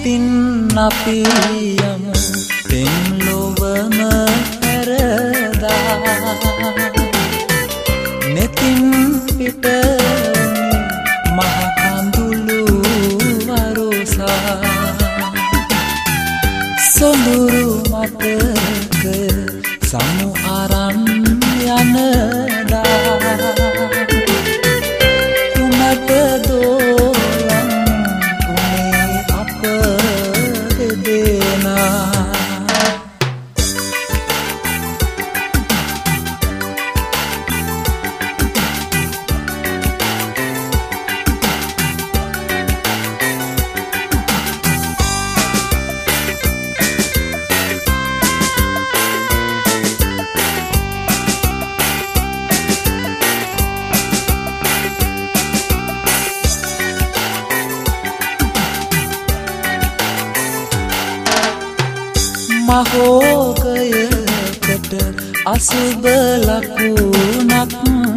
ඉතින් අපි යමු පෙම්ලොවම හැරදා නෙතින් පිට මහ කඳුළු වරුසා සොඳුරු මතකය සමු අරන් යනදා කුමට දෝලන් කුමේ අප දෙදෙනා මහෝගයකට අසුබ ලකුණක්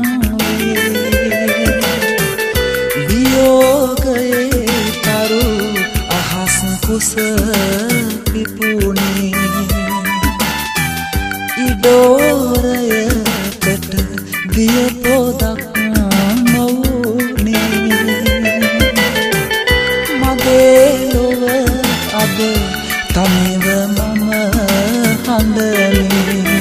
වියෝගයේ තරු අහස් කුස පිපුණි ඉඩෝරයකට දිය පොදක් නොවුණි මගේ ලොව අද තනිව මම හඳනේ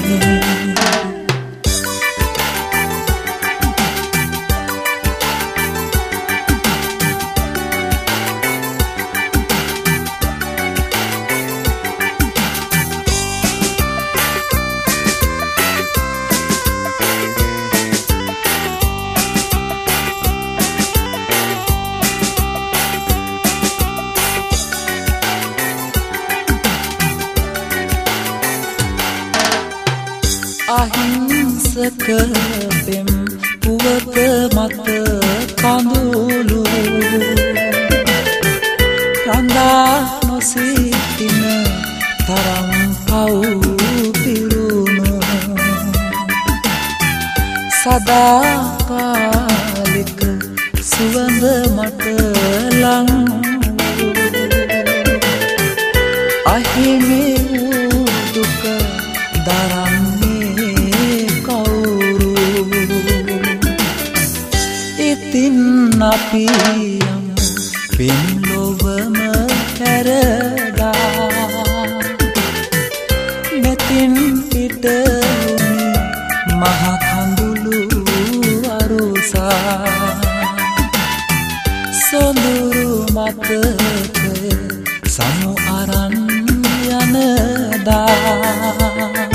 අහිංසක පෙම් පුවත මත කඳුළු රඳා නොසිටින තරම් පව් පිරුණු සදාකාලික සුවඳ මට ලං අහිමි වූ දුක දරන්නේ ඉතින් අපි යමු පෙම්ලොවම හැරදා නෙතින් පිට මහ කඳුළු වරුසා සොඳුරු මතකය සමු අරන් යනදා